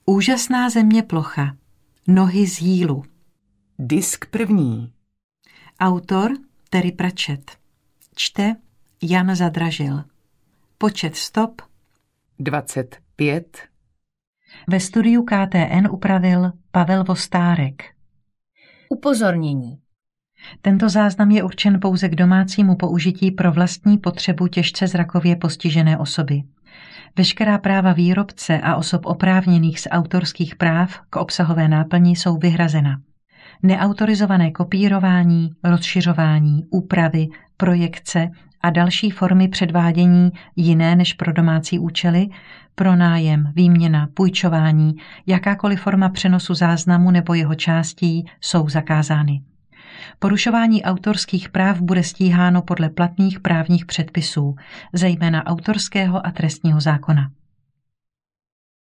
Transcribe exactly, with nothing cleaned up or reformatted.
Úžasná země plocha. Nohy z jílu. Disk první. Autor Terry Pratchett. Čte Jan Zadražil. Počet stop dvacet pět. Ve studiu K T N upravil Pavel Vostárek. Upozornění. Tento záznam je určen pouze k domácímu použití pro vlastní potřebu těžce zrakově postižené osoby. Veškerá práva výrobce a osob oprávněných z autorských práv k obsahové náplni jsou vyhrazena. Neautorizované kopírování, rozšiřování, úpravy, projekce a další formy předvádění jiné než pro domácí účely, pronájem, výměna, půjčování, jakákoliv forma přenosu záznamu nebo jeho částí jsou zakázány. Porušování autorských práv bude stíháno podle platných právních předpisů, zejména autorského a trestního zákona.